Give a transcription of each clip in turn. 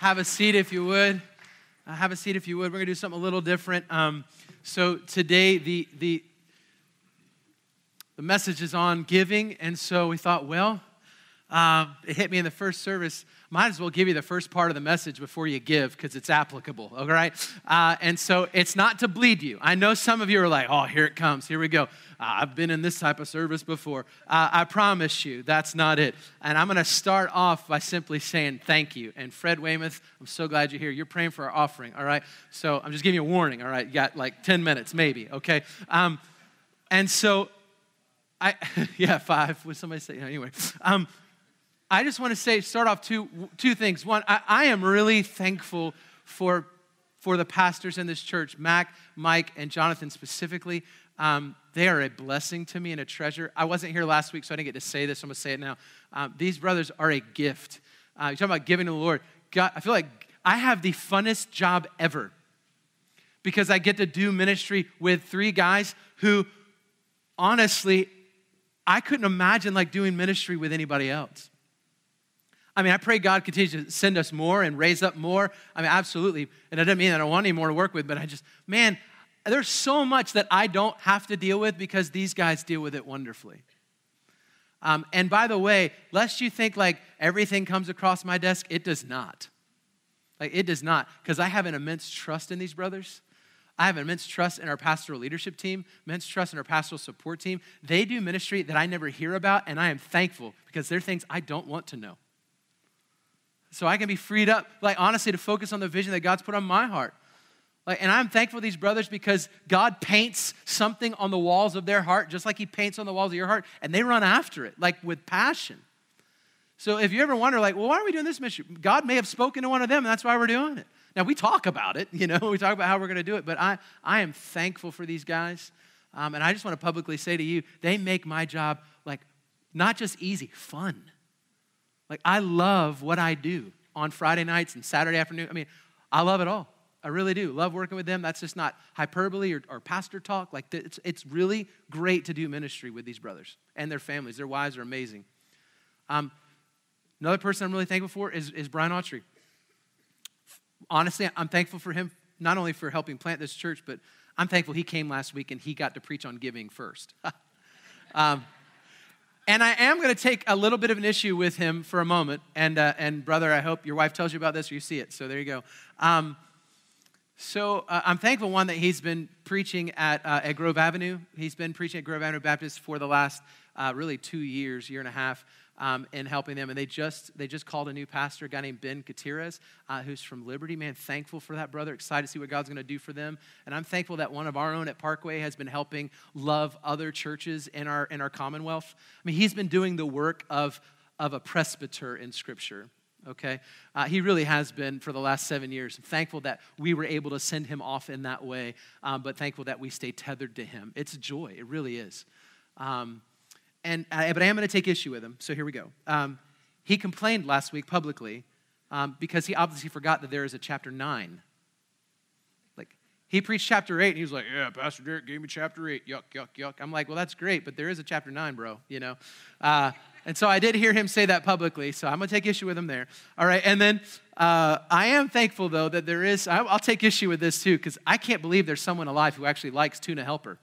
Have a seat if you would. Have a seat if you would. We're going to do something a little different. So today, the message is on giving, and so we thought, well, it hit me in the first service. Might as well give you the first part of the message before you give because it's applicable, all right? And so it's not to bleed you. I know some of you are like, oh, here it comes. Here we go. I've been in this type of service before. I promise you that's not it. And I'm going to start off by simply saying thank you. And Fred Weymouth, I'm so glad you're here. You're praying for our offering, all right? So I'm just giving you a warning, all right? You got like 10 minutes maybe, okay? And so, 5. Would somebody say? Anyway. I just want to start off two things. One, I am really thankful for the pastors in this church, Mac, Mike, and Jonathan specifically. They are a blessing to me and a treasure. I wasn't here last week, so I didn't get to say this. I'm going to say it now. These brothers are a gift. You're talking about giving to the Lord. God, I feel like I have the funnest job ever because I get to do ministry with 3 guys who, honestly, I couldn't imagine like doing ministry with anybody else. I mean, I pray God continues to send us more and raise up more. I mean, absolutely. And it doesn't mean that I don't want any more to work with, but there's so much that I don't have to deal with because these guys deal with it wonderfully. And by the way, lest you think like everything comes across my desk, it does not. Like, it does not, because I have an immense trust in these brothers. I have immense trust in our pastoral leadership team, immense trust in our pastoral support team. They do ministry that I never hear about, and I am thankful because they're things I don't want to know. So I can be freed up, like honestly, to focus on the vision that God's put on my heart. And I'm thankful for these brothers because God paints something on the walls of their heart, just like he paints on the walls of your heart, and they run after it, like with passion. So if you ever wonder, like, well, why are we doing this mission? God may have spoken to one of them, and that's why we're doing it. Now, we talk about it, we talk about how we're going to do it, but I am thankful for these guys. And I just want to publicly say to you, they make my job, like, not just easy, fun. Like, I love what I do on Friday nights and Saturday afternoon. I mean, I love it all. I really do. Love working with them. That's just not hyperbole or pastor talk. Like, it's really great to do ministry with these brothers and their families. Their wives are amazing. Another person I'm really thankful for is Brian Autry. Honestly, I'm thankful for him, not only for helping plant this church, but I'm thankful he came last week and he got to preach on giving first. And I am going to take a little bit of an issue with him for a moment. And brother, I hope your wife tells you about this or you see it. So there you go. I'm thankful, one, that he's been preaching at Grove Avenue. He's been preaching at Grove Avenue Baptist for the last really 2 years, year and a half, and helping them. And they just called a new pastor, a guy named Ben Gutierrez, who's from Liberty. Man, thankful for that, brother. Excited to see what God's going to do for them. And I'm thankful that one of our own at Parkway has been helping love other churches in our Commonwealth. I mean, he's been doing the work of a presbyter in Scripture. Okay, he really has been for the last 7 years. I'm thankful that we were able to send him off in that way, but thankful that we stay tethered to him. It's a joy. It really is. But I am going to take issue with him, so here we go. He complained last week publicly because he obviously forgot that there is a chapter 9. Like, he preached chapter 8, and he was like, yeah, Pastor Derek gave me chapter 8, yuck, yuck, yuck. I'm like, well, that's great, but there is a chapter 9, bro, And so I did hear him say that publicly, so I'm going to take issue with him there. All right, and then I am thankful, though, that there is, I'll take issue with this, too, because I can't believe there's someone alive who actually likes Tuna Helper.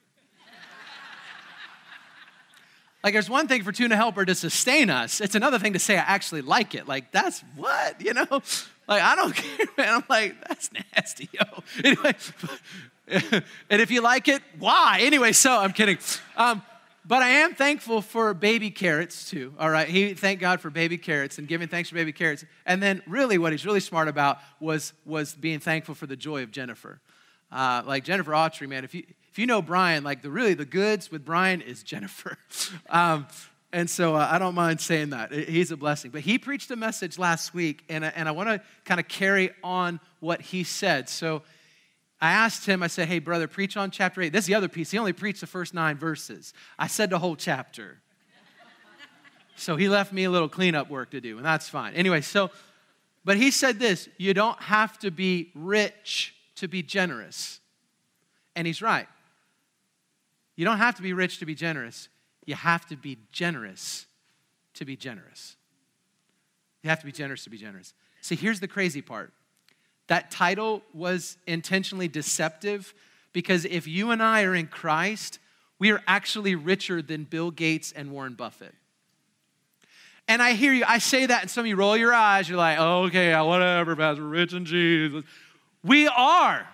Like, there's one thing for Tuna Helper to sustain us. It's another thing to say I actually like it. Like, that's what, Like, I don't care, man. I'm like, that's nasty, yo. Anyway, and if you like it, why? Anyway, so I'm kidding. But I am thankful for baby carrots, too, all right? Thank God for baby carrots and giving thanks for baby carrots. And then really what he's really smart about was being thankful for the joy of Jennifer. Like Jennifer Autry, man, if you know Brian, like the goods with Brian is Jennifer. And so I don't mind saying that. He's a blessing. But he preached a message last week, and I want to kind of carry on what he said. So I asked him, I said, hey, brother, preach on chapter 8. This is the other piece. He only preached the first 9 verses. I said the whole chapter. So he left me a little cleanup work to do, and that's fine. Anyway, but he said this, you don't have to be rich to be generous. And he's right. You don't have to be rich to be generous. You have to be generous to be generous. You have to be generous to be generous. See, here's the crazy part. That title was intentionally deceptive because if you and I are in Christ, we are actually richer than Bill Gates and Warren Buffett. And I hear you, I say that, and some of you roll your eyes. You're like, oh, okay, whatever, Pastor, rich in Jesus. We are.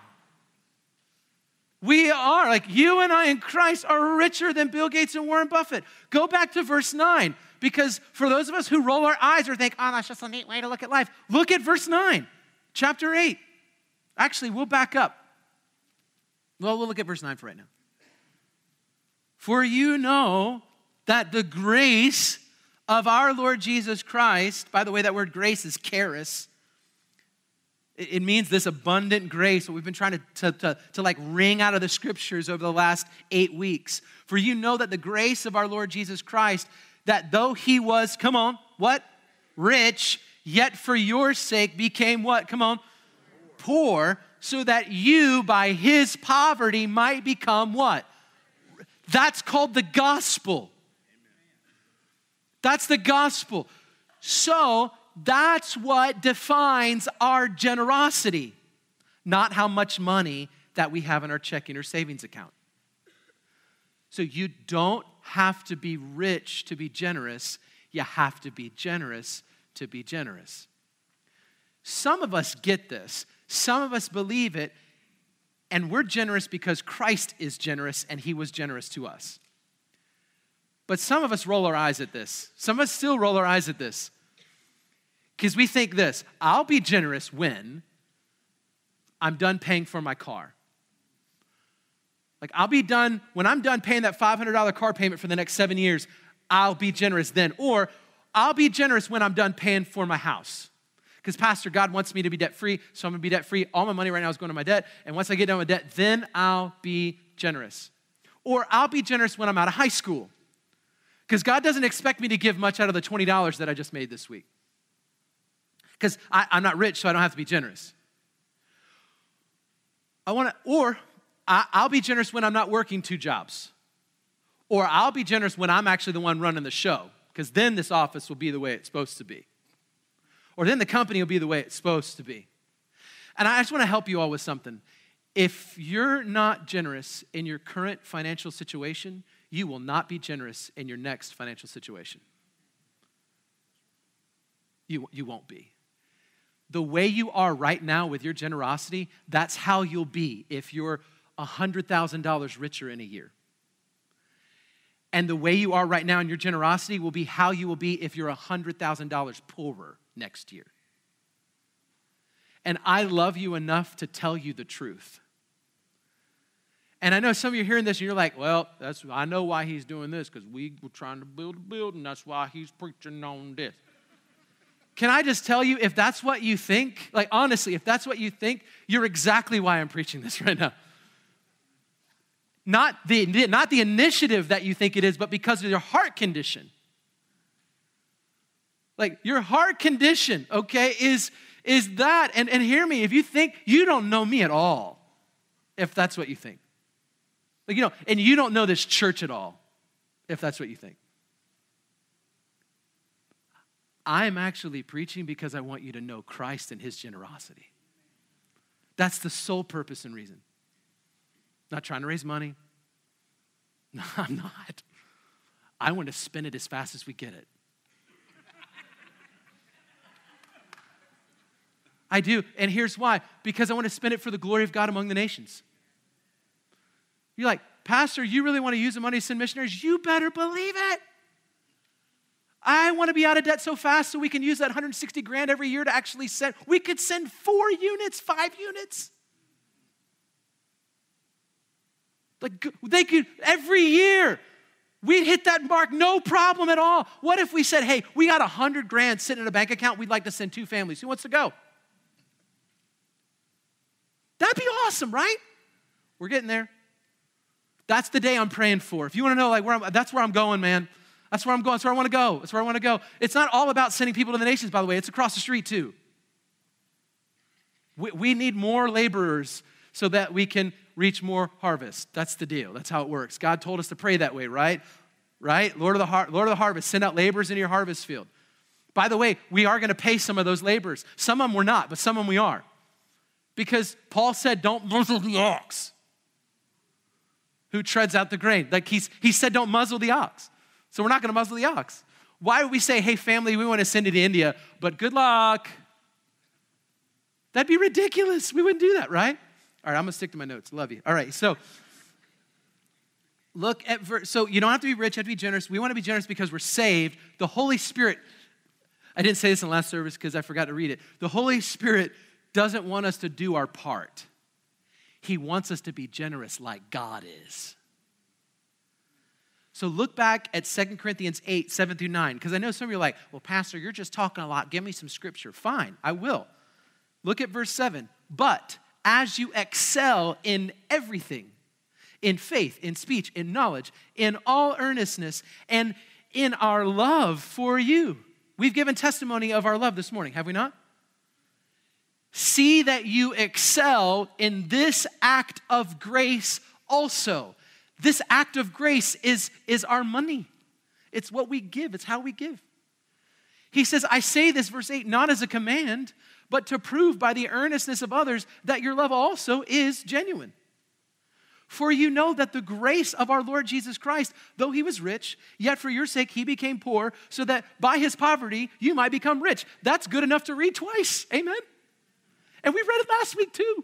We are. Like, you and I in Christ are richer than Bill Gates and Warren Buffett. Go back to verse 9, because for those of us who roll our eyes or think, oh, that's just a neat way to look at life, look at verse 9, chapter 8. Actually, we'll back up. Well, we'll look at verse 9 for right now. For you know that the grace of our Lord Jesus Christ, by the way, that word grace is charis. It means this abundant grace, what we've been trying to like wring out of the scriptures over the last 8 weeks. For you know that the grace of our Lord Jesus Christ, that though he was, come on, what? Rich, yet for your sake became what? Come on, poor, so that you by his poverty might become what? That's called the gospel. That's the gospel. So that's what defines our generosity, not how much money that we have in our checking or savings account. So you don't have to be rich to be generous. You have to be generous to be generous. Some of us get this. Some of us believe it, and we're generous because Christ is generous and he was generous to us. But some of us roll our eyes at this. Some of us still roll our eyes at this. Because we think this, I'll be generous when I'm done paying for my car. Like when I'm done paying that $500 car payment for the next 7 years, I'll be generous then. Or I'll be generous when I'm done paying for my house. Because Pastor, God wants me to be debt-free, so I'm going to be debt-free. All my money right now is going to my debt. And once I get done with debt, then I'll be generous. Or I'll be generous when I'm out of high school. Because God doesn't expect me to give much out of the $20 that I just made this week. Because I'm not rich, so I don't have to be generous. I'll be generous when I'm not working 2 jobs. Or I'll be generous when I'm actually the one running the show. Because then this office will be the way it's supposed to be. Or then the company will be the way it's supposed to be. And I just want to help you all with something. If you're not generous in your current financial situation, you will not be generous in your next financial situation. You won't be. The way you are right now with your generosity, that's how you'll be if you're $100,000 richer in a year. And the way you are right now in your generosity will be how you will be if you're $100,000 poorer next year. And I love you enough to tell you the truth. And I know some of you are hearing this and you're like, well, I know why he's doing this, because we were trying to build a building. That's why he's preaching on this. Can I just tell you, if that's what you think, like honestly, if that's what you think, you're exactly why I'm preaching this right now. Not the initiative that you think it is, but because of your heart condition. Like your heart condition, okay, is that, and hear me, if you think you don't know me at all, if that's what you think. Like, and you don't know this church at all, if that's what you think. I'm actually preaching because I want you to know Christ and his generosity. That's the sole purpose and reason. Not trying to raise money. No, I'm not. I want to spend it as fast as we get it. I do, and here's why. Because I want to spend it for the glory of God among the nations. You're like, Pastor, you really want to use the money to send missionaries? You better believe it. I want to be out of debt so fast so we can use that $160,000 every year to actually send. We could send 4 units, 5 units. Like they could, every year, we'd hit that mark, no problem at all. What if we said, hey, we got $100,000 sitting in a bank account, we'd like to send 2 families. Who wants to go? That'd be awesome, right? We're getting there. That's the day I'm praying for. If you want to know, that's where I'm going, man. That's where I'm going. That's where I want to go. That's where I want to go. It's not all about sending people to the nations, by the way. It's across the street, too. We need more laborers so that we can reach more harvest. That's the deal. That's how it works. God told us to pray that way, right? Right? Lord of the harvest, send out laborers into your harvest field. By the way, we are going to pay some of those laborers. Some of them we're not, but some of them we are. Because Paul said, don't muzzle the ox who treads out the grain. Like he said, don't muzzle the ox. So we're not going to muzzle the ox. Why would we say, hey, family, we want to send you to India, but good luck? That'd be ridiculous. We wouldn't do that, right? All right, I'm going to stick to my notes. Love you. All right, so look at so you don't have to be rich, you have to be generous. We want to be generous because we're saved. The Holy Spirit, I didn't say this in the last service because I forgot to read it. The Holy Spirit doesn't want us to do our part. He wants us to be generous like God is. So look back at 2 Corinthians 8, 7 through 9, because I know some of you are like, well, Pastor, you're just talking a lot. Give me some scripture. Fine, I will. Look at verse 7. But as you excel in everything, in faith, in speech, in knowledge, in all earnestness, and in our love for you. We've given testimony of our love this morning, have we not? See that you excel in this act of grace also. This act of grace is our money. It's what we give. It's how we give. He says, I say this, verse 8, not as a command, but to prove by the earnestness of others that your love also is genuine. For you know that the grace of our Lord Jesus Christ, though he was rich, yet for your sake he became poor, so that by his poverty you might become rich. That's good enough to read twice. Amen? And we read it last week too.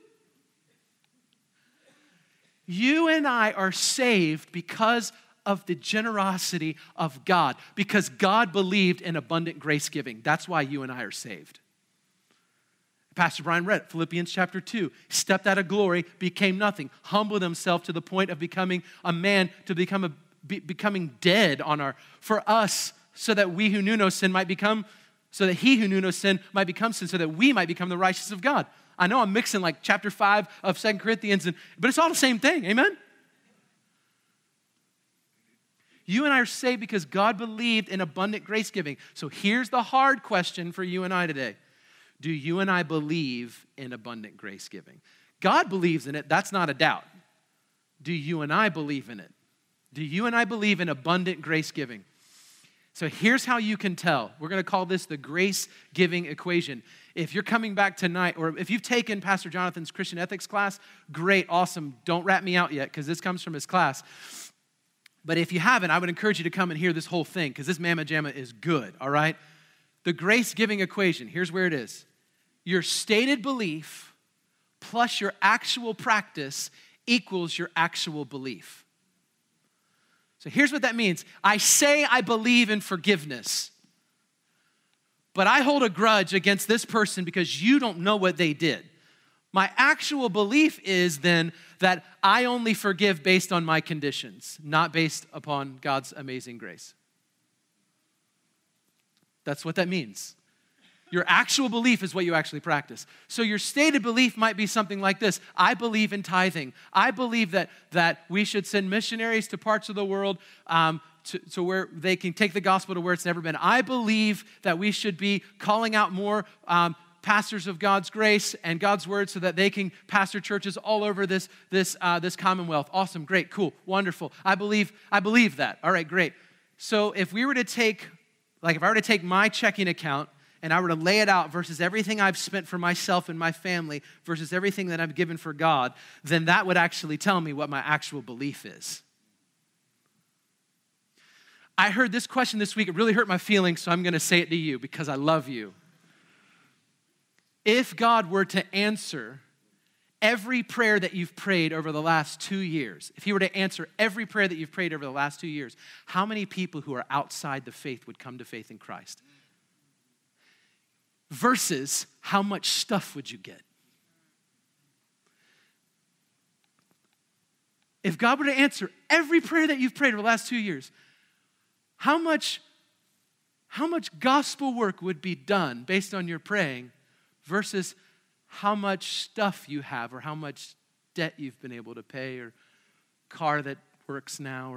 You and I are saved because of the generosity of God, because God believed in abundant grace giving. That's why you and I are saved. Pastor Brian read Philippians chapter 2. Stepped out of glory, became nothing, humbled himself to the point of becoming a man, to becoming dead for us, so that we who knew no sin might become, so that he who knew no sin might become sin, so that we might become the righteousness of God. I know I'm mixing like chapter 5 of 2 Corinthians, but it's all the same thing, amen? You and I are saved because God believed in abundant grace giving. So here's the hard question for you and I today. Do you and I believe in abundant grace giving? God believes in it, that's not a doubt. Do you and I believe in it? Do you and I believe in abundant grace giving? So here's how you can tell. We're going to call this the grace giving equation. If you're coming back tonight, or if you've taken Pastor Jonathan's Christian ethics class, great, awesome. Don't rat me out yet, because this comes from his class. But if you haven't, I would encourage you to come and hear this whole thing, because this mamma jamma is good, all right? The grace giving equation, here's where it is. Your stated belief plus your actual practice equals your actual belief. So here's what that means. I say I believe in forgiveness, but I hold a grudge against this person because you don't know what they did. My actual belief is then that I only forgive based on my conditions, not based upon God's amazing grace. That's what that means. Your actual belief is what you actually practice. So your stated belief might be something like this. I believe in tithing. I believe that we should send missionaries to parts of the world to where they can take the gospel to where it's never been. I believe that we should be calling out more pastors of God's grace and God's word so that they can pastor churches all over this commonwealth. Awesome, great, cool, wonderful. I believe that. All right, great. So if I were to take my checking account and I were to lay it out versus everything I've spent for myself and my family versus everything that I've given for God, then that would actually tell me what my actual belief is. I heard this question this week. It really hurt my feelings, so I'm going to say it to you because I love you. If God were to answer every prayer that you've prayed over the last 2 years, if he were to answer every prayer that you've prayed over the last 2 years, how many people who are outside the faith would come to faith in Christ? Versus how much stuff would you get? If God were to answer every prayer that you've prayed over the last 2 years, how much gospel work would be done based on your praying versus how much stuff you have or how much debt you've been able to pay or car that works now?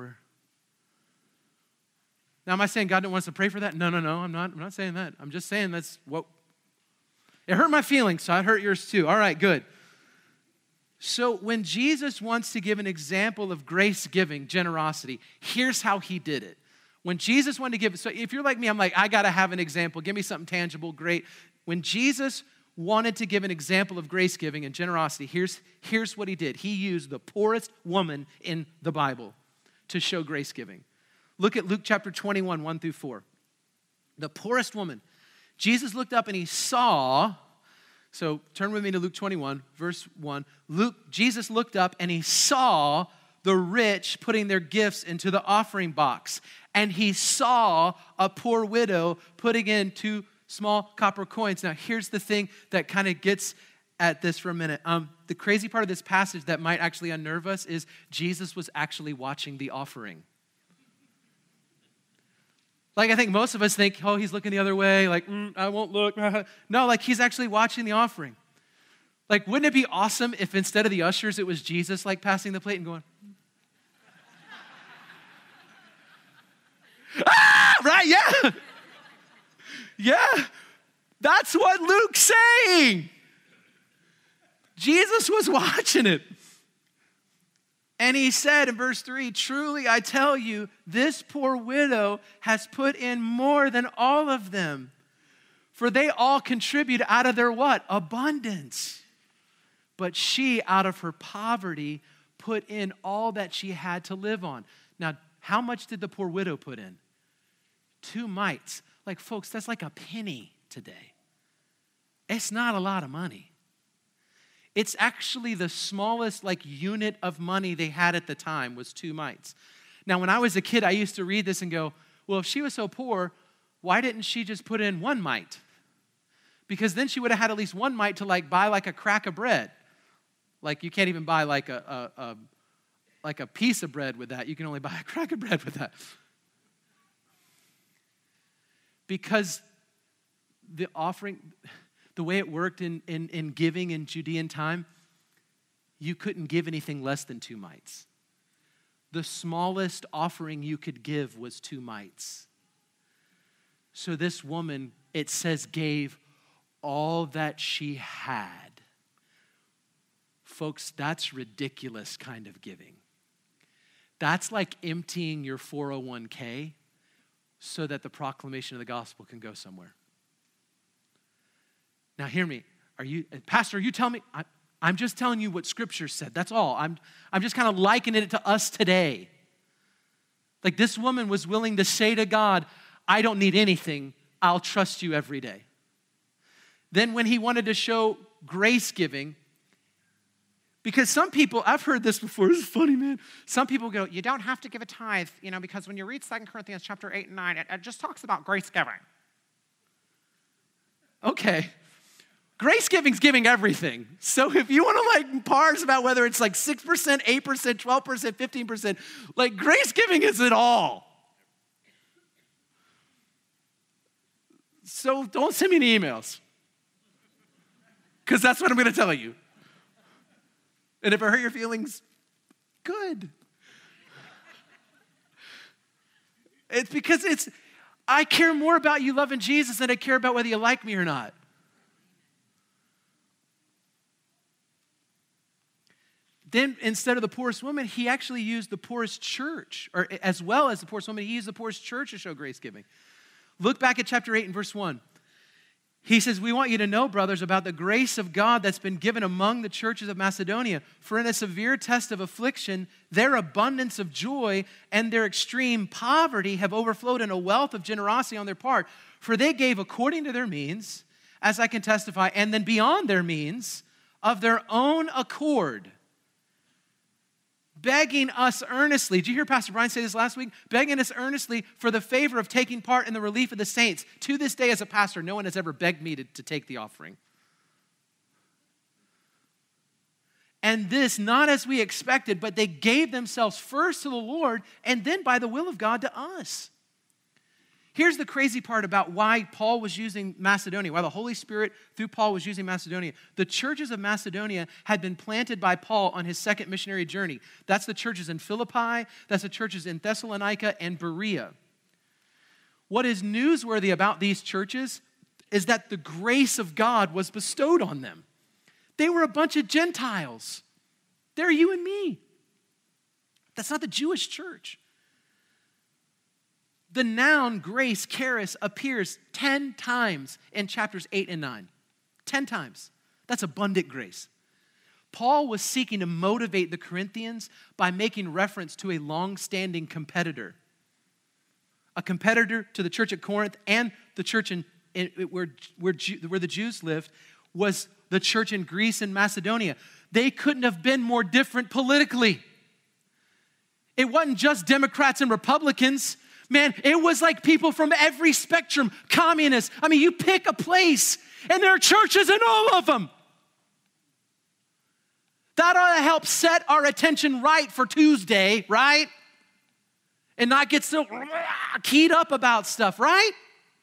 Now, am I saying God didn't want us to pray for that? No, I'm not saying that. I'm just saying that's what. It hurt my feelings, so it hurt yours too. All right, good. So when Jesus wants to give an example of grace giving, generosity, here's how he did it. When Jesus wanted to give, so if you're like me, I'm like, I got to have an example. Give me something tangible, great. When Jesus wanted to give an example of grace giving and generosity, here's what he did. He used the poorest woman in the Bible to show grace giving. Look at Luke chapter 21, 1 through 4. The poorest woman. Jesus looked up and he saw, so turn with me to Luke 21, verse 1. Jesus looked up and he saw the rich putting their gifts into the offering box. And he saw a poor widow putting in 2 small copper coins. Now, here's the thing that kind of gets at this for a minute. The crazy part of this passage that might actually unnerve us is Jesus was actually watching the offering. Like, I think most of us think, oh, he's looking the other way. Like, I won't look. No, like, he's actually watching the offering. Like, wouldn't it be awesome if instead of the ushers, it was Jesus, like, passing the plate and going, right? Yeah. Yeah. That's what Luke's saying. Jesus was watching it. And he said in verse 3, truly I tell you, this poor widow has put in more than all of them. For they all contribute out of their what? Abundance. But she, out of her poverty, put in all that she had to live on. Now, how much did the poor widow put in? 2 mites. Like, folks, that's like a penny today. It's not a lot of money. It's actually the smallest unit of money they had at the time was 2 mites. Now, when I was a kid, I used to read this and go, well, if she was so poor, why didn't she just put in 1 mite? Because then she would have had at least 1 mite to buy a crack of bread. Like, you can't even buy a piece of bread with that. You can only buy a crack of bread with that. Because the offering, the way it worked in giving in Judean time, you couldn't give anything less than 2 mites. The smallest offering you could give was 2 mites. So this woman, it says, gave all that she had. Folks, that's ridiculous kind of giving. That's like emptying your 401k so that the proclamation of the gospel can go somewhere. Now hear me. Pastor, are you telling me? I'm just telling you what Scripture said. That's all. I'm just kind of likening it to us today. Like, this woman was willing to say to God, I don't need anything. I'll trust you every day. Then when he wanted to show grace giving, because some people, I've heard this before, this is funny, man. Some people go, you don't have to give a tithe, because when you read 2 Corinthians chapter 8 and 9, it just talks about grace giving. Okay. Grace giving's giving everything. So if you want to parse about whether it's 6%, 8%, 12%, 15%, grace giving is it all. So don't send me any emails. Because that's what I'm going to tell you. And if I hurt your feelings, good. It's because I care more about you loving Jesus than I care about whether you like me or not. Then instead of the poorest woman, he actually used the poorest church, or as well as the poorest woman, he used the poorest church to show grace giving. Look back at chapter 8 and verse 1. He says, we want you to know, brothers, about the grace of God that's been given among the churches of Macedonia. For in a severe test of affliction, their abundance of joy and their extreme poverty have overflowed in a wealth of generosity on their part. For they gave according to their means, as I can testify, and then beyond their means, of their own accord, begging us earnestly. Did you hear Pastor Brian say this last week? Begging us earnestly for the favor of taking part in the relief of the saints. To this day, as a pastor, no one has ever begged me to take the offering. And this, not as we expected, but they gave themselves first to the Lord and then by the will of God to us. Here's the crazy part about why Paul was using Macedonia, why the Holy Spirit through Paul was using Macedonia. The churches of Macedonia had been planted by Paul on his second missionary journey. That's the churches in Philippi, that's the churches in Thessalonica and Berea. What is newsworthy about these churches is that the grace of God was bestowed on them. They were a bunch of Gentiles. They're you and me. That's not the Jewish church. The noun grace, charis, appears 10 times in chapters 8 and 9. 10 times. That's abundant grace. Paul was seeking to motivate the Corinthians by making reference to a long-standing competitor. A competitor to the church at Corinth and the church where the Jews lived was the church in Greece and Macedonia. They couldn't have been more different politically. It wasn't just Democrats and Republicans. Man, it was like people from every spectrum, communists. I mean, you pick a place, and there are churches in all of them. That ought to help set our attention right for Tuesday, right? And not get so keyed up about stuff, right?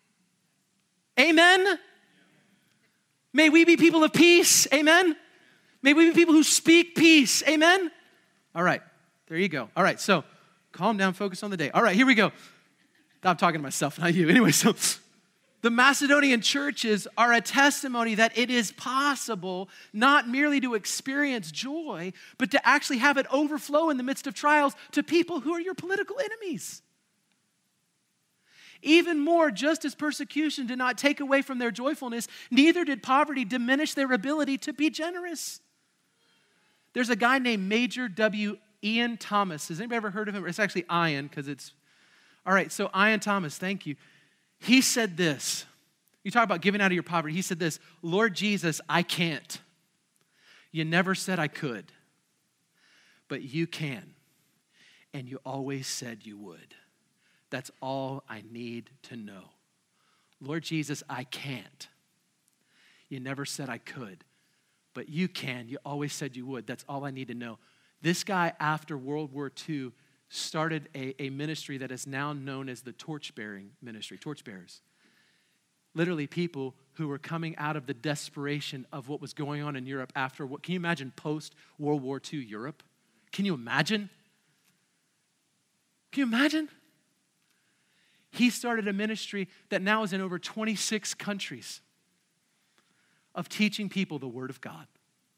Amen? May we be people of peace, amen? May we be people who speak peace, amen? All right, there you go. All right, so calm down, focus on the day. All right, here we go. I'm talking to myself, not you. Anyway, so the Macedonian churches are a testimony that it is possible not merely to experience joy, but to actually have it overflow in the midst of trials to people who are your political enemies. Even more, just as persecution did not take away from their joyfulness, neither did poverty diminish their ability to be generous. There's a guy named Major W. Ian Thomas. Has anybody ever heard of him? It's actually Ian, because it's... All right, so Ian Thomas, thank you. He said this. You talk about giving out of your poverty. He said this, Lord Jesus, I can't. You never said I could, but you can. And you always said you would. That's all I need to know. Lord Jesus, I can't. You never said I could, but you can. You always said you would. That's all I need to know. This guy, after World War II, started a ministry that is now known as the torch-bearing ministry, torchbearers. Literally people who were coming out of the desperation of what was going on in Europe after, what can you imagine post-World War II Europe? Can you imagine? Can you imagine? He started a ministry that now is in over 26 countries of teaching people the Word of God.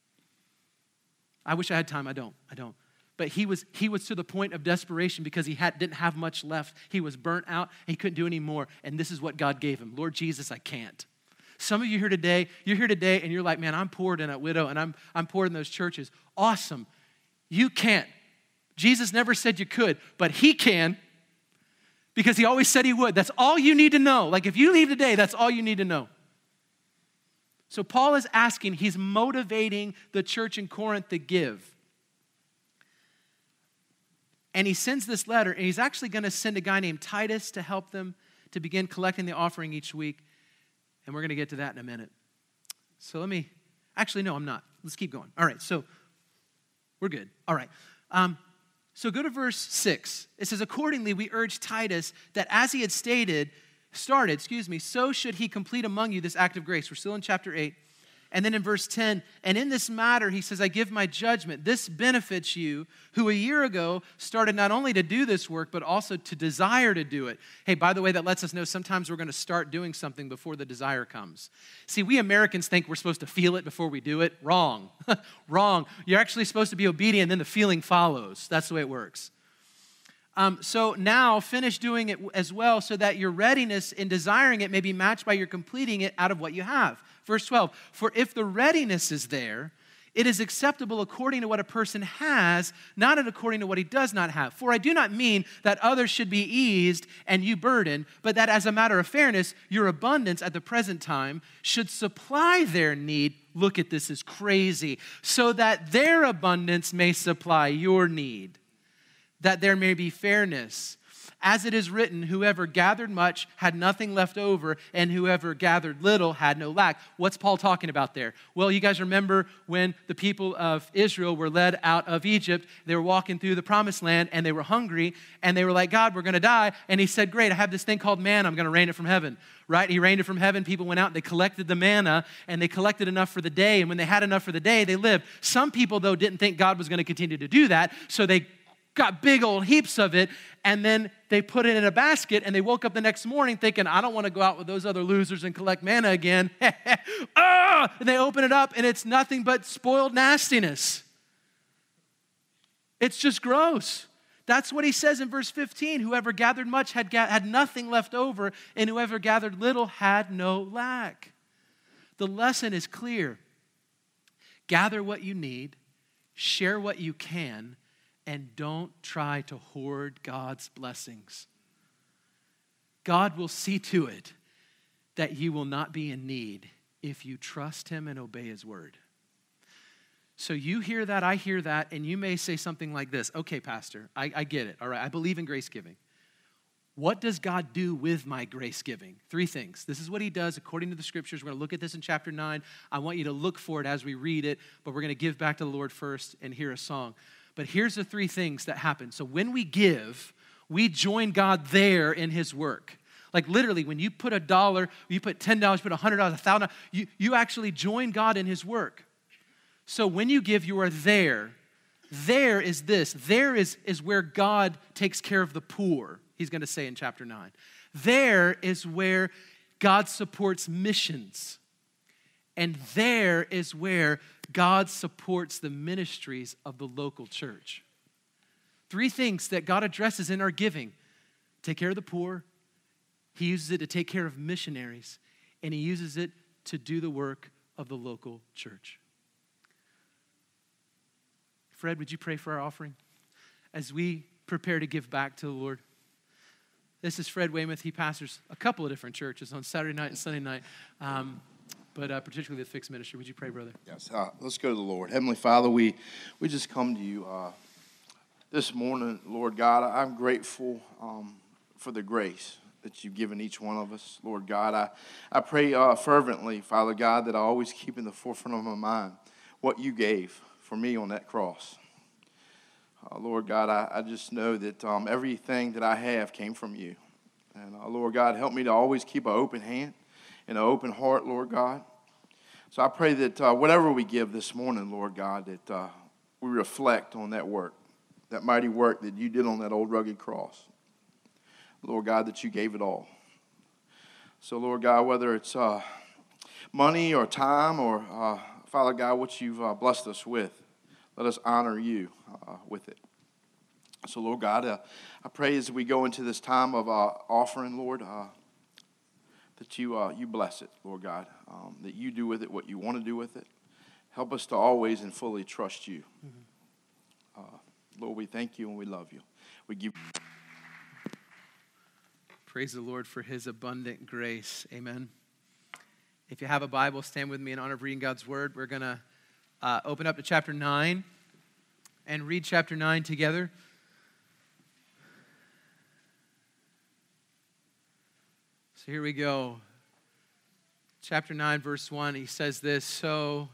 I wish I had time. I don't. But he was to the point of desperation because he didn't have much left. He was burnt out. He couldn't do any more. And this is what God gave him. Lord Jesus, I can't. Some of you here today, and you're like, man, I'm poor in that widow and I'm poor in those churches. Awesome. You can't. Jesus never said you could, but he can because he always said he would. That's all you need to know. Like if you leave today, that's all you need to know. So Paul is asking, he's motivating the church in Corinth to give. And he sends this letter, and he's actually going to send a guy named Titus to help them to begin collecting the offering each week. And we're going to get to that in a minute. So no, I'm not. Let's keep going. All right, so we're good. All right. So go to verse 6. It says, accordingly, we urge Titus that as he had started, so should he complete among you this act of grace. We're still in chapter 8. And then in verse 10, and in this matter, he says, I give my judgment. This benefits you who a year ago started not only to do this work, but also to desire to do it. Hey, by the way, that lets us know sometimes we're going to start doing something before the desire comes. See, we Americans think we're supposed to feel it before we do it. Wrong. Wrong. You're actually supposed to be obedient, and then the feeling follows. That's the way it works. So now finish doing it as well so that your readiness in desiring it may be matched by your completing it out of what you have. Verse 12, for if the readiness is there, it is acceptable according to what a person has, not according to what he does not have. For I do not mean that others should be eased and you burdened, but that as a matter of fairness, your abundance at the present time should supply their need. Look at this, is crazy. So that their abundance may supply your need, that there may be fairness. As it is written, whoever gathered much had nothing left over, and whoever gathered little had no lack. What's Paul talking about there? Well, you guys remember when the people of Israel were led out of Egypt, they were walking through the promised land, and they were hungry, and they were like, God, we're going to die. And he said, great, I have this thing called manna. I'm going to rain it from heaven. Right? He rained it from heaven. People went out, and they collected the manna, and they collected enough for the day. And when they had enough for the day, they lived. Some people, though, didn't think God was going to continue to do that, so they got big old heaps of it, and then they put it in a basket, and they woke up the next morning thinking, I don't want to go out with those other losers and collect manna again. And they open it up, and it's nothing but spoiled nastiness. It's just gross. That's what he says in verse 15. Whoever gathered much had nothing left over, and whoever gathered little had no lack. The lesson is clear. Gather what you need, share what you can, and don't try to hoard God's blessings. God will see to it that you will not be in need if you trust him and obey his word. So you hear that, I hear that, and you may say something like this. Okay, Pastor, I get it. All right, I believe in grace giving. What does God do with my grace giving? 3 things. This is what he does according to the scriptures. We're going to look at this in chapter 9. I want you to look for it as we read it, but we're going to give back to the Lord first and hear a song. But here's the 3 things that happen. So when we give, we join God there in his work. Like literally, when you put $1, you put $10, you put $100, $1,000, you actually join God in his work. So when you give, you are there. There is this. There is where God takes care of the poor, he's going to say in chapter 9. There is where God supports missions. And there is where God supports the ministries of the local church. 3 things that God addresses in our giving. Take care of the poor. He uses it to take care of missionaries. And he uses it to do the work of the local church. Fred, would you pray for our offering as we prepare to give back to the Lord? This is Fred Weymouth. He pastors a couple of different churches on Saturday night and Sunday night, but particularly the Fixed Ministry. Would you pray, brother? Yes. Let's go to the Lord. Heavenly Father, we just come to you this morning, Lord God. I'm grateful for the grace that you've given each one of us, Lord God. I pray fervently, Father God, that I always keep in the forefront of my mind what you gave for me on that cross. Lord God, I just know that everything that I have came from you. And Lord God, help me to always keep an open hand and an open heart, Lord God. So I pray that whatever we give this morning, Lord God, that we reflect on that work, that mighty work that you did on that old rugged cross. Lord God, that you gave it all. So Lord God, whether it's money or time or Father God, what you've blessed us with, let us honor you with it. So, Lord God, I pray as we go into this time of offering, Lord, that you bless it, Lord God, that you do with it what you want to do with it. Help us to always and fully trust you. Lord, we thank you and we love you. We give. Praise the Lord for his abundant grace. Amen. If you have a Bible, stand with me in honor of reading God's word. We're going to open up to chapter 9 and read chapter 9 together. So here we go. Chapter 9, verse 1, he says this, so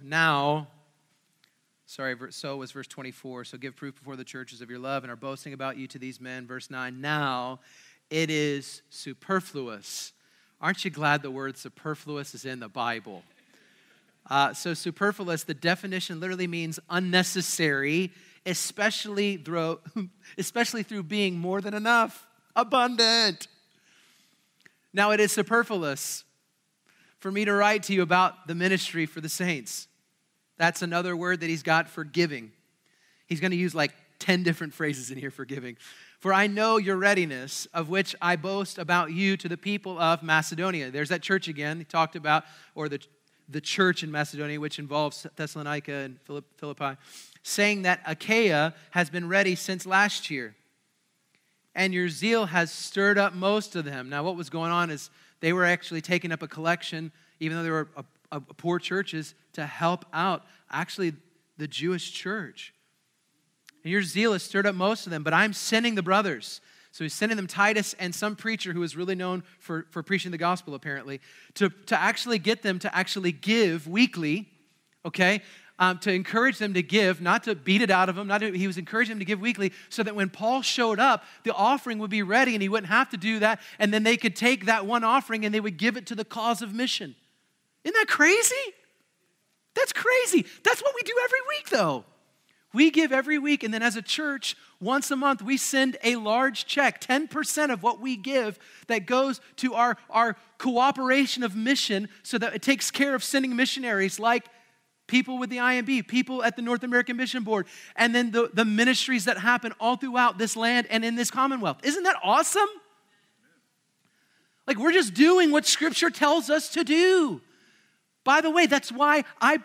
was verse 24, so give proof before the churches of your love and are boasting about you to these men. Verse 9, now it is superfluous. Aren't you glad the word superfluous is in the Bible? So superfluous, the definition literally means unnecessary, especially through being more than enough, abundant. Now it is superfluous for me to write to you about the ministry for the saints. That's another word that he's got for giving. He's going to use like 10 different phrases in here for giving. For I know your readiness, of which I boast about you to the people of Macedonia. There's that church again he talked about, or the church in Macedonia, which involves Thessalonica and Philippi, saying that Achaia has been ready since last year, and your zeal has stirred up most of them. Now, what was going on is they were actually taking up a collection, even though they were poor churches, to help out actually the Jewish church. And your zeal has stirred up most of them, but I'm sending the brothers. So he's sending them Titus and some preacher who is really known for preaching the gospel, apparently, to actually get them to actually give weekly, okay? To encourage them to give, not to beat it out of them. He was encouraging them to give weekly so that when Paul showed up, the offering would be ready and he wouldn't have to do that. And then they could take that one offering and they would give it to the cause of mission. Isn't that crazy? That's crazy. That's what we do every week, though. We give every week, and then as a church, once a month, we send a large check, 10% of what we give that goes to our cooperation of mission so that it takes care of sending missionaries like people with the IMB, people at the North American Mission Board, and then the ministries that happen all throughout this land and in this Commonwealth. Isn't that awesome? Like, we're just doing what Scripture tells us to do. By the way, that's why I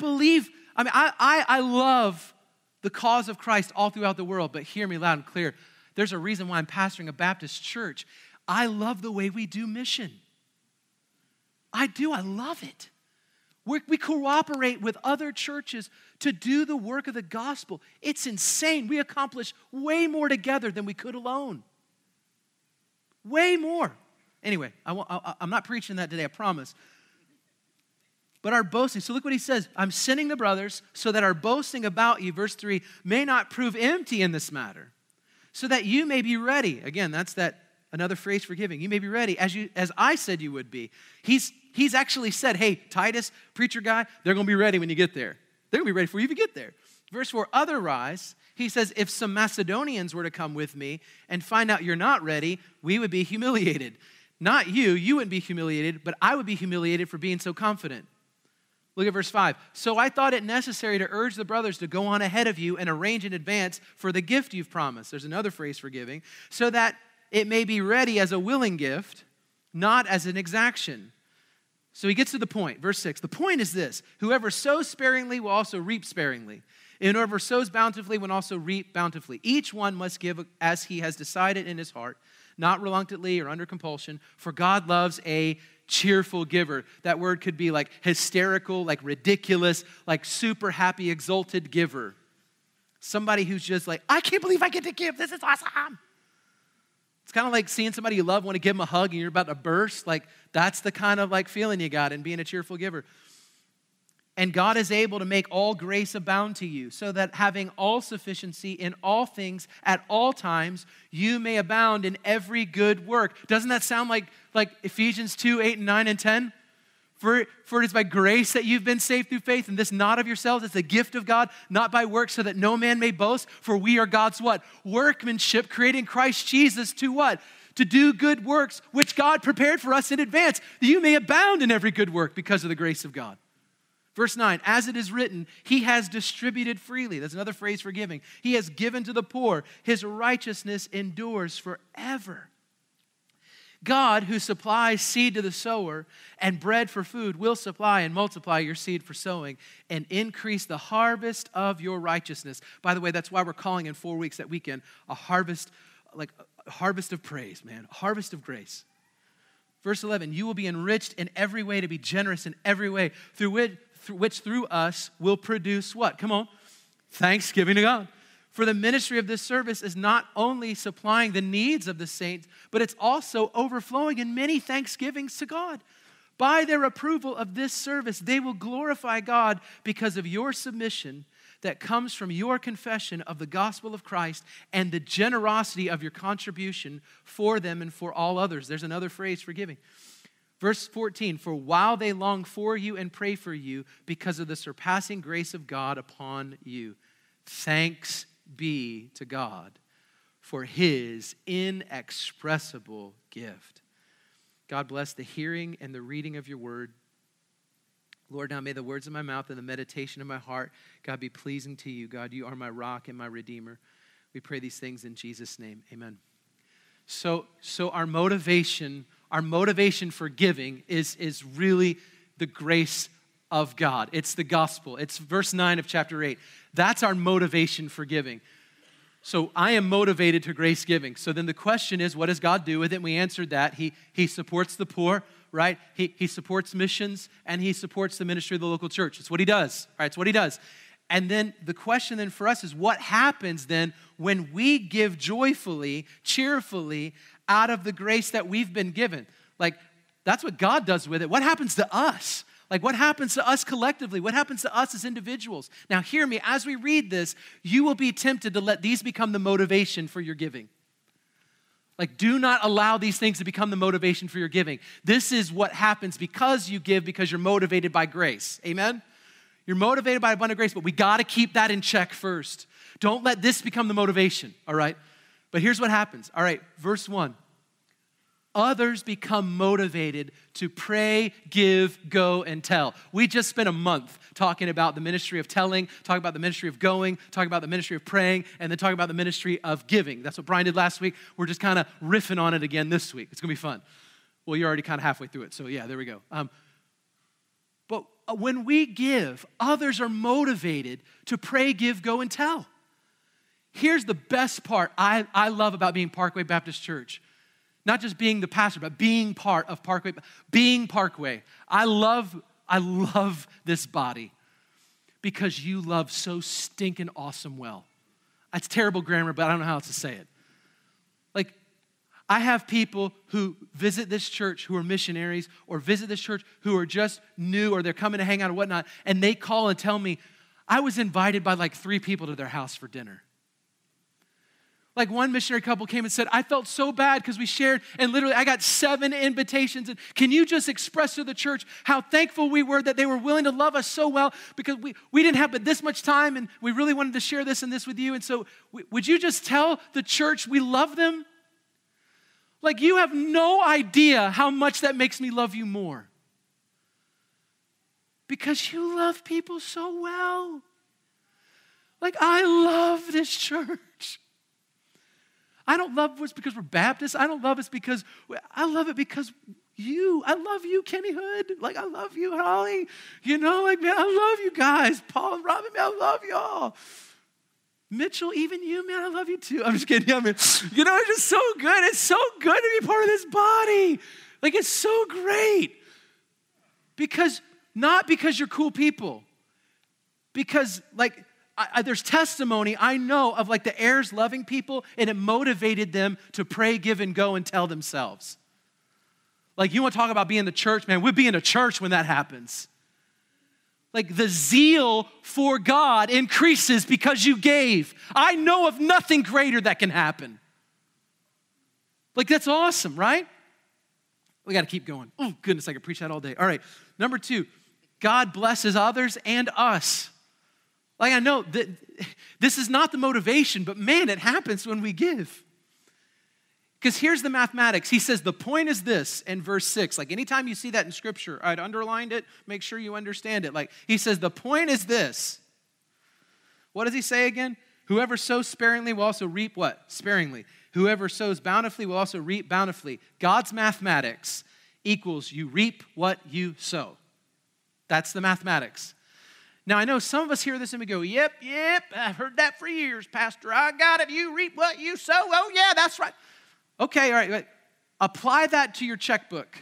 love the cause of Christ all throughout the world, but hear me loud and clear. There's a reason why I'm pastoring a Baptist church. I love the way we do mission. I do. I love it. We cooperate with other churches to do the work of the gospel. It's insane. We accomplish way more together than we could alone. Way more. Anyway, I'm not preaching that today, I promise. But our boasting, so look what he says. I'm sending the brothers so that our boasting about you, verse 3, may not prove empty in this matter, so that you may be ready. Again, that's another phrase for giving. You may be ready as I said you would be. He's actually said, hey, Titus, preacher guy, they're going to be ready when you get there. They're going to be ready for you if you get there. Verse 4, otherwise, he says, if some Macedonians were to come with me and find out you're not ready, we would be humiliated. Not you wouldn't be humiliated, but I would be humiliated for being so confident. Look at verse 5. So I thought it necessary to urge the brothers to go on ahead of you and arrange in advance for the gift you've promised. There's another phrase for giving. So that it may be ready as a willing gift, not as an exaction. So he gets to the point. Verse 6. The point is this. Whoever sows sparingly will also reap sparingly. And whoever sows bountifully will also reap bountifully. Each one must give as he has decided in his heart, not reluctantly or under compulsion, for God loves a cheerful giver. That word could be like hysterical, like ridiculous, like super happy, exalted giver. Somebody who's just like, I can't believe I get to give. This is awesome. It's kind of like seeing somebody you love, want to give them a hug, and you're about to burst. Like, that's the kind of like feeling you got in being a cheerful giver. And God is able to make all grace abound to you, so that having all sufficiency in all things at all times, you may abound in every good work. Doesn't that sound like Ephesians 2, 8, and 9, and 10? For it is by grace that you've been saved through faith, and this not of yourselves, it's a gift of God, not by works, so that no man may boast. For we are God's what? Workmanship, created in Christ Jesus to what? To do good works, which God prepared for us in advance, that you may abound in every good work because of the grace of God. Verse 9, as it is written, he has distributed freely. That's another phrase for giving. He has given to the poor. His righteousness endures forever. God, who supplies seed to the sower and bread for food, will supply and multiply your seed for sowing and increase the harvest of your righteousness. By the way, that's why we're calling in 4 weeks that weekend a harvest, like a harvest of praise, man, a harvest of grace. Verse 11, you will be enriched in every way to be generous in every way, which through us will produce what? Come on. Thanksgiving to God. For the ministry of this service is not only supplying the needs of the saints, but it's also overflowing in many thanksgivings to God. By their approval of this service, they will glorify God because of your submission that comes from your confession of the gospel of Christ and the generosity of your contribution for them and for all others. There's another phrase for giving. Verse 14, for while they long for you and pray for you because of the surpassing grace of God upon you, thanks be to God for his inexpressible gift. God bless the hearing and the reading of your word. Lord, now may the words of my mouth and the meditation of my heart, God, be pleasing to you. God, you are my rock and my redeemer. We pray these things in Jesus' name. Amen. So our motivation for giving is really the grace of God. It's the gospel. It's verse 9 of chapter 8. That's our motivation for giving. So I am motivated to grace giving. So then the question is, what does God do with it? And we answered that. He supports the poor, right? He supports missions, and he supports the ministry of the local church. It's what he does, right? It's what he does. And then the question then for us is, what happens then when we give joyfully, cheerfully, out of the grace that we've been given? Like, that's what God does with it. What happens to us? Like, what happens to us collectively? What happens to us as individuals? Now, hear me. As we read this, you will be tempted to let these become the motivation for your giving. Like, do not allow these things to become the motivation for your giving. This is what happens because you give, because you're motivated by grace. Amen? You're motivated by abundant grace, but we got to keep that in check first. Don't let this become the motivation, all right? But here's what happens. All right, verse 1. others become motivated to pray, give, go, and tell. We just spent a month talking about the ministry of telling, talking about the ministry of going, talking about the ministry of praying, and then talking about the ministry of giving. That's what Brian did last week. We're just kind of riffing on it again this week. It's going to be fun. Well, you're already kind of halfway through it, so yeah, there we go. But when we give, others are motivated to pray, give, go, and tell. Here's the best part I love about being Parkway Baptist Church. Not just being the pastor, but being part of Parkway. Being Parkway. I love this body because you love so stinking awesome well. That's terrible grammar, but I don't know how else to say it. Like, I have people who visit this church who are missionaries or visit this church who are just new or they're coming to hang out or whatnot, and they call and tell me, I was invited by like 3 people to their house for dinner. Like one missionary couple came and said, I felt so bad because we shared, and literally I got 7 invitations. And can you just express to the church how thankful we were that they were willing to love us so well because we didn't have but this much time and we really wanted to share this and this with you. And so would you just tell the church we love them? Like you have no idea how much that makes me love you more. Because you love people so well. Like I love this church. I don't love us because we're Baptists. I don't love us because, I love it because I love you, Kenny Hood. Like, I love you, Holly. You know, like, man, I love you guys. Paul and Robin, man, I love y'all. Mitchell, even you, man, I love you too. I'm just kidding. I mean, you know, it's just so good. It's so good to be part of this body. Like, it's so great. Not because you're cool people. Because, like, there's testimony I know of like the heirs loving people, and it motivated them to pray, give, and go and tell themselves. Like you want to talk about being the church, man, we'll be in a church when that happens. Like the zeal for God increases because you gave. I know of nothing greater that can happen. Like that's awesome, right? We got to keep going. Oh goodness, I could preach that all day. All right, number 2, God blesses others and us. Like I know that this is not the motivation, but man, it happens when we give. Because here's the mathematics. He says the point is this in verse 6. Like anytime you see that in Scripture, I'd underlined it, make sure you understand it. Like he says the point is this. What does he say again? Whoever sows sparingly will also reap what? Sparingly. Whoever sows bountifully will also reap bountifully. God's mathematics equals you reap what you sow. That's the mathematics. Now, I know some of us hear this and we go, yep, I've heard that for years, Pastor. I got it. You reap what you sow. Oh, yeah, that's right. Okay, all right. Apply that to your checkbook.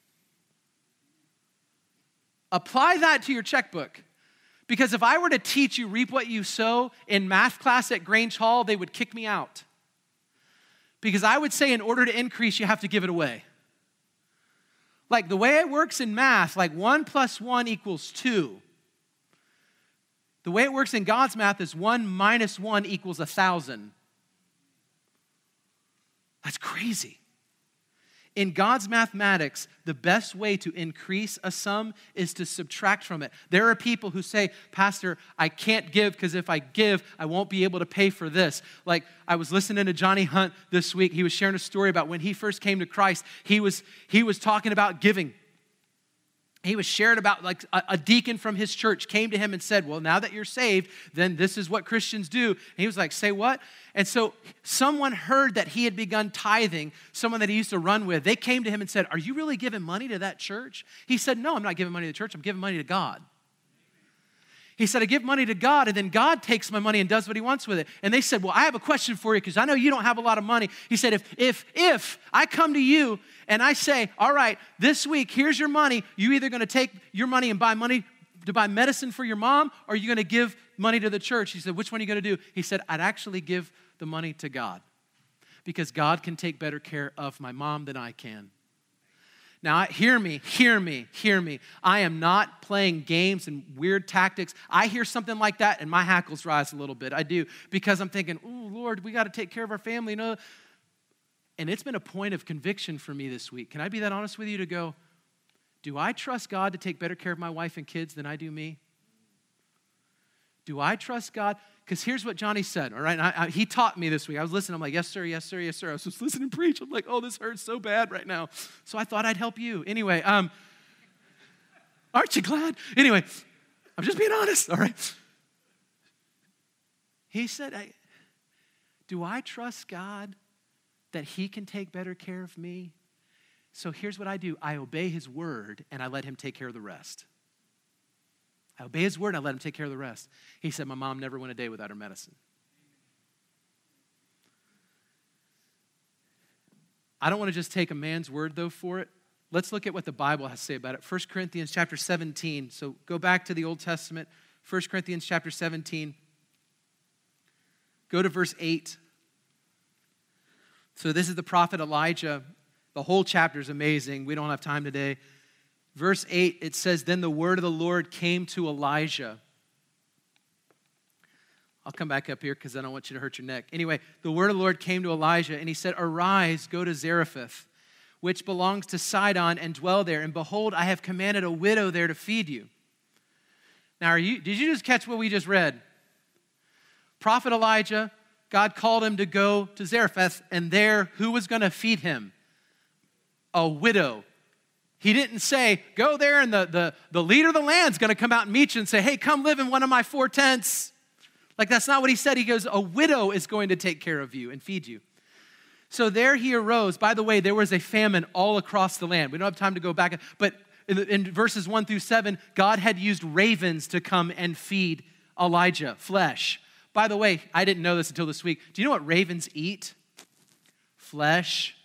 Apply that to your checkbook. Because if I were to teach you reap what you sow in math class at Grange Hall, they would kick me out. Because I would say in order to increase, you have to give it away. Like the way it works in math, like 1 + 1 = 2. The way it works in God's math is 1 - 1 = 1,000. That's crazy. In God's mathematics, the best way to increase a sum is to subtract from it. There are people who say, Pastor, I can't give because if I give, I won't be able to pay for this. Like I was listening to Johnny Hunt this week. He was sharing a story about when he first came to Christ. He was talking about giving. He was shared about like a deacon from his church came to him and said, well, now that you're saved, then this is what Christians do. And he was like, say what? And so someone heard that he had begun tithing, someone that he used to run with. They came to him and said, are you really giving money to that church? He said, no, I'm not giving money to the church. I'm giving money to God. He said, I give money to God, and then God takes my money and does what he wants with it. And they said, well, I have a question for you because I know you don't have a lot of money. He said, if I come to you and I say, all right, this week, here's your money. You either going to take your money and buy money to buy medicine for your mom, or are you going to give money to the church? He said, which one are you going to do? He said, I'd actually give the money to God because God can take better care of my mom than I can. Now, hear me. I am not playing games and weird tactics. I hear something like that and my hackles rise a little bit. I do, because I'm thinking, oh, Lord, we got to take care of our family. You know? And it's been a point of conviction for me this week. Can I be that honest with you to go, do I trust God to take better care of my wife and kids than I do me? Do I trust God? because here's what Johnny said, all right? He taught me this week. I was listening. I'm like, yes, sir, yes, sir, yes, sir. I was just listening to preach. I'm like, oh, this hurts so bad right now. So I thought I'd help you. Anyway, aren't you glad? Anyway, I'm just being honest, all right? He said, do I trust God that he can take better care of me? So here's what I do. I obey his word, and I let him take care of the rest. I obey his word, and I let him take care of the rest. He said, my mom never went a day without her medicine. I don't want to just take a man's word, though, for it. Let's look at what the Bible has to say about it. 1 Corinthians chapter 17. So go back to the Old Testament. 1 Corinthians chapter 17. Go to verse 8. So this is the prophet Elijah. The whole chapter is amazing. We don't have time today. Verse 8, it says, then the word of the Lord came to Elijah. I'll come back up here because I don't want you to hurt your neck. Anyway, the word of the Lord came to Elijah, and he said, arise, go to Zarephath, which belongs to Sidon, and dwell there. And behold, I have commanded a widow there to feed you. Now, did you just catch what we just read? Prophet Elijah, God called him to go to Zarephath, and there, who was going to feed him? A widow. He didn't say, go there and the leader of the land's going to come out and meet you and say, hey, come live in one of my 4 tents. Like, that's not what he said. He goes, a widow is going to take care of you and feed you. So there he arose. By the way, there was a famine all across the land. We don't have time to go back, but in verses 1 through 7, God had used ravens to come and feed Elijah, flesh. By the way, I didn't know this until this week. Do you know what ravens eat? Flesh.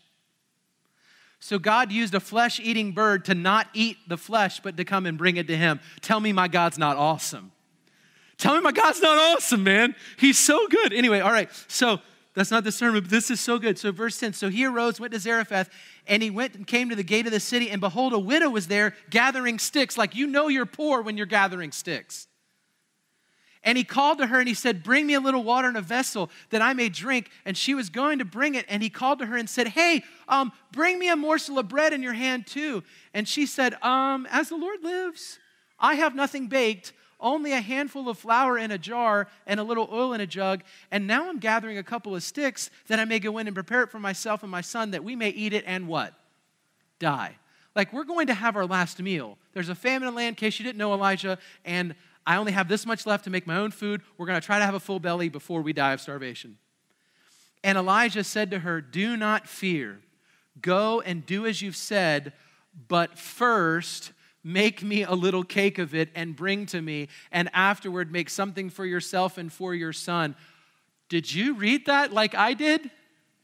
So God used a flesh-eating bird to not eat the flesh, but to come and bring it to him. Tell me my God's not awesome. Tell me my God's not awesome, man. He's so good. Anyway, all right. So that's not the sermon, but this is so good. So verse 10, so he arose, went to Zarephath, and he went and came to the gate of the city, and behold, a widow was there gathering sticks. Like, you know you're poor when you're gathering sticks. And he called to her and he said, bring me a little water in a vessel that I may drink. And she was going to bring it. And he called to her and said, hey, bring me a morsel of bread in your hand too. And she said, as the Lord lives, I have nothing baked, only a handful of flour in a jar and a little oil in a jug. And now I'm gathering a couple of sticks that I may go in and prepare it for myself and my son that we may eat it and what? Die. Like, we're going to have our last meal. There's a famine in the land, in case you didn't know, Elijah, and I only have this much left to make my own food. We're going to try to have a full belly before we die of starvation. And Elijah said to her, do not fear. Go and do as you've said, but first make me a little cake of it and bring to me, and afterward make something for yourself and for your son. Did you read that like I did?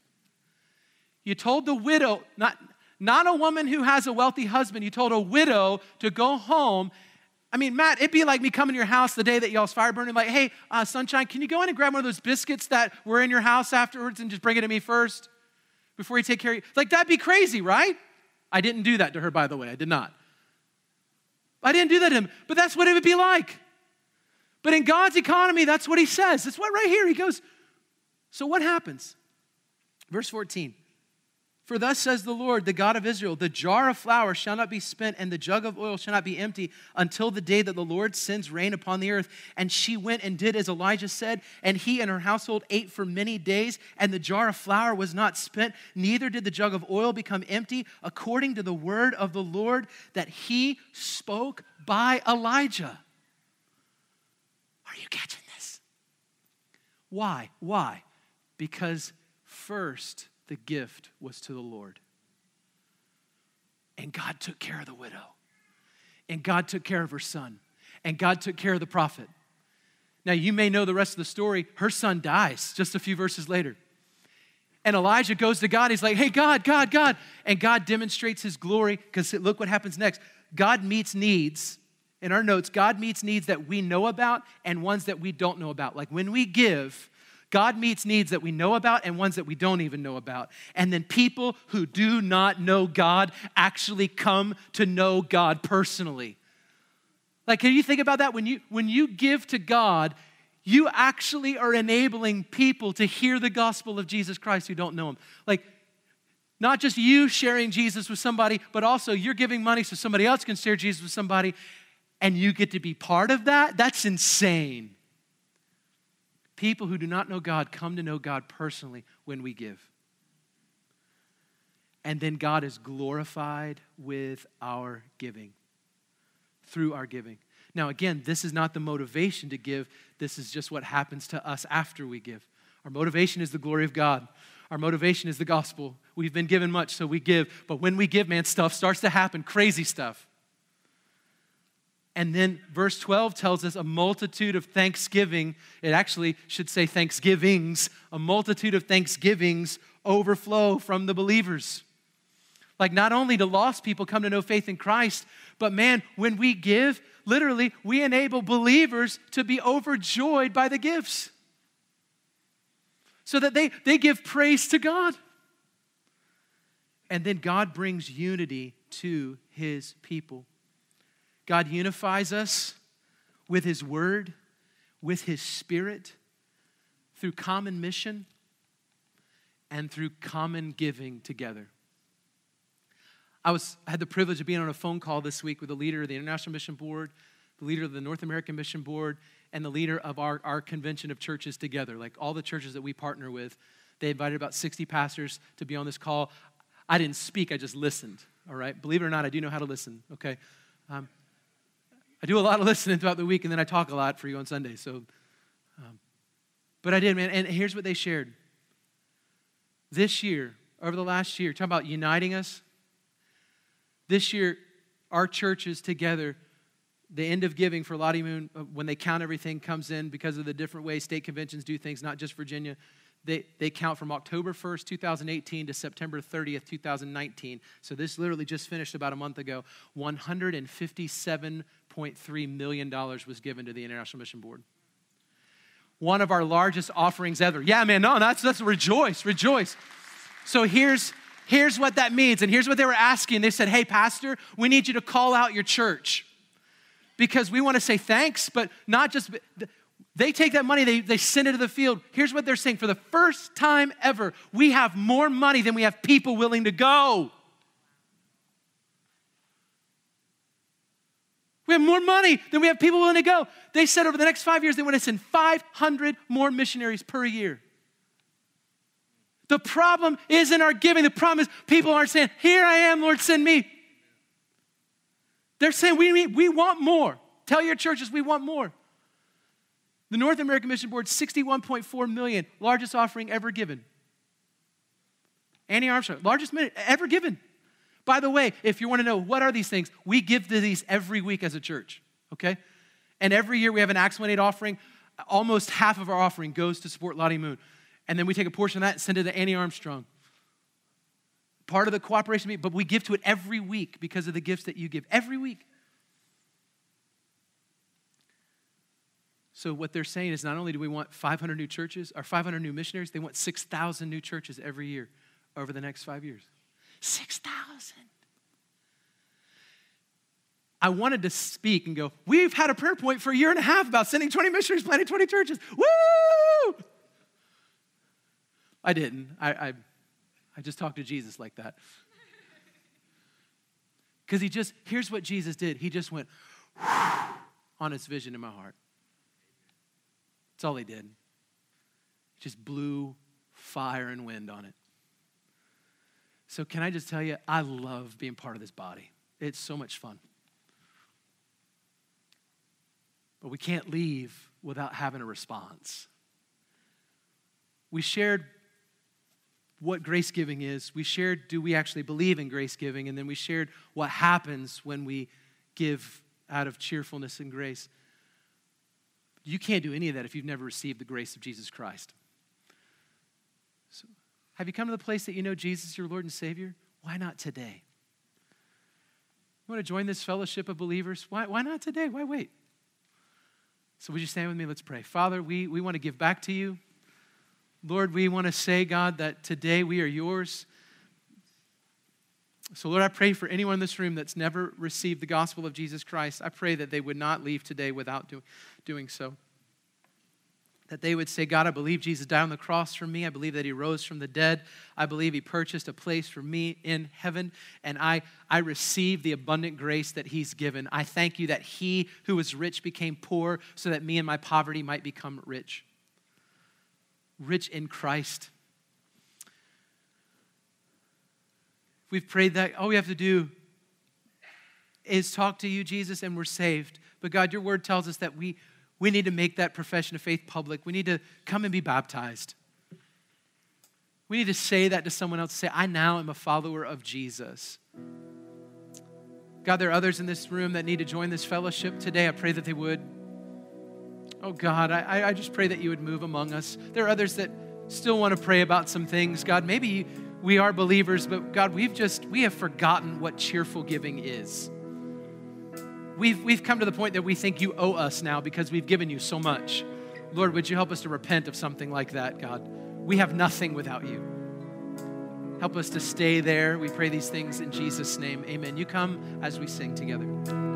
You told the widow, not a woman who has a wealthy husband, you told a widow to go home. I mean, Matt, it'd be like me coming to your house the day that y'all's fire burning, like, hey, Sunshine, can you go in and grab one of those biscuits that were in your house afterwards and just bring it to me first before you take care of you? Like, that'd be crazy, right? I didn't do that to her, by the way. I did not. I didn't do that to him, but that's what it would be like. But in God's economy, that's what he says. That's what right here he goes. So what happens? Verse 14. For thus says the Lord, the God of Israel, the jar of flour shall not be spent, and the jug of oil shall not be empty until the day that the Lord sends rain upon the earth. And she went and did as Elijah said, and he and her household ate for many days, and the jar of flour was not spent, neither did the jug of oil become empty, according to the word of the Lord that he spoke by Elijah. Are you catching this? Why? Why? Because first, the gift was to the Lord. And God took care of the widow. And God took care of her son. And God took care of the prophet. Now, you may know the rest of the story. Her son dies just a few verses later. And Elijah goes to God. He's like, hey, God. And God demonstrates his glory, because look what happens next. God meets needs. In our notes, God meets needs that we know about and ones that we don't know about. Like, when we give, God meets needs that we know about and ones that we don't even know about. And then people who do not know God actually come to know God personally. Like, can you think about that? When you give to God, you actually are enabling people to hear the gospel of Jesus Christ who don't know him. Like, not just you sharing Jesus with somebody, but also you're giving money so somebody else can share Jesus with somebody, and you get to be part of that. That's insane. People who do not know God come to know God personally when we give. And then God is glorified with our giving, through our giving. Now, again, this is not the motivation to give. This is just what happens to us after we give. Our motivation is the glory of God. Our motivation is the gospel. We've been given much, so we give. But when we give, man, stuff starts to happen, crazy stuff. And then verse 12 tells us a multitude of thanksgiving. It actually should say thanksgivings. A multitude of thanksgivings overflow from the believers. Like, not only do lost people come to know faith in Christ, but man, when we give, literally, we enable believers to be overjoyed by the gifts. So that they give praise to God. And then God brings unity to his people. God unifies us with his word, with his spirit, through common mission, and through common giving together. I had the privilege of being on a phone call this week with the leader of the International Mission Board, the leader of the North American Mission Board, and the leader of our convention of churches together. Like all the churches that we partner with, they invited about 60 pastors to be on this call. I didn't speak, I just listened, all right? Believe it or not, I do know how to listen, okay? I do a lot of listening throughout the week, and then I talk a lot for you on Sunday. So, but I did, man, and here's what they shared. This year, over the last year, talking about uniting us, this year, our churches together, the end of giving for Lottie Moon, when they count everything, comes in because of the different ways state conventions do things, not just Virginia. They count from October 1st, 2018 to September 30th, 2019. So this literally just finished about a month ago. $157.3 million was given to the International Mission Board. One of our largest offerings ever. Yeah, man, no, that's rejoice. So here's what that means, and here's what they were asking. They said, hey, pastor, we need you to call out your church because we want to say thanks, but not just, they take that money, they send it to the field. Here's what they're saying. For the first time ever, we have more money than we have people willing to go. We have more money than we have people willing to go. They said over the next 5 years, they want to send 500 more missionaries per year. The problem isn't our giving. The problem is people aren't saying, here I am, Lord, send me. They're saying, we want more. Tell your churches we want more. The North American Mission Board, $61.4 million, largest offering ever given. Annie Armstrong, largest ever given. By the way, if you want to know what are these things, we give to these every week as a church, okay? And every year we have an Acts 1-8 offering. Almost half of our offering goes to support Lottie Moon. And then we take a portion of that and send it to Annie Armstrong. Part of the cooperation, but we give to it every week because of the gifts that you give. Every week. So what they're saying is not only do we want 500 new churches or 500 new missionaries, they want 6,000 new churches every year over the next 5 years. 6,000. I wanted to speak and go, we've had a prayer point for a year and a half about sending 20 missionaries, planting 20 churches. Woo! I didn't. I just talked to Jesus like that. Because here's what Jesus did. He just went on his vision in my heart. That's all he did. Just blew fire and wind on it. So can I just tell you, I love being part of this body. It's so much fun. But we can't leave without having a response. We shared what grace giving is. We shared, do we actually believe in grace giving? And then we shared what happens when we give out of cheerfulness and grace. You can't do any of that if you've never received the grace of Jesus Christ. So, have you come to the place that you know Jesus is your Lord and Savior? Why not today? You want to join this fellowship of believers? Why not today? Why wait? So would you stand with me? Let's pray. Father, we want to give back to you. Lord, we want to say, God, that today we are yours. So, Lord, I pray for anyone in this room that's never received the gospel of Jesus Christ. I pray that they would not leave today without doing so. That they would say, God, I believe Jesus died on the cross for me. I believe that he rose from the dead. I believe he purchased a place for me in heaven. And I receive the abundant grace that he's given. I thank you that he who was rich became poor so that me and my poverty might become rich. rich in Christ. We've prayed that. All we have to do is talk to you, Jesus, and we're saved. But God, your word tells us that we need to make that profession of faith public. We need to come and be baptized. We need to say that to someone else, say, I now am a follower of Jesus. God, there are others in this room that need to join this fellowship today. I pray that they would. Oh God, I just pray that you would move among us. There are others that still want to pray about some things. God, maybe we are believers, but God, we have forgotten what cheerful giving is. We've come to the point that we think you owe us now because we've given you so much. Lord, would you help us to repent of something like that, God? We have nothing without you. Help us to stay there. We pray these things in Jesus' name. Amen. You come as we sing together.